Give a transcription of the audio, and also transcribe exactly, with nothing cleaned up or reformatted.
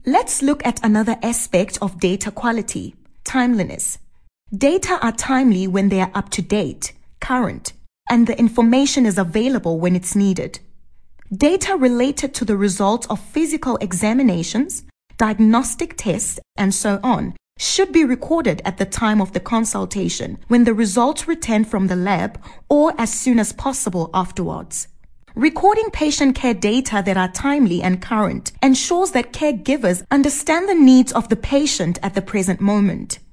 Let's look at another aspect of data quality, timeliness. Data are timely when they are up to date, current, and the information is available when it's needed. Data related to the results of physical examinations, diagnostic tests, and so on should be recorded at the time of the consultation, when the results return from the lab, or as soon as possible afterwards. Recording patient care data that are timely and current ensures that caregivers understand the needs of the patient at the present moment.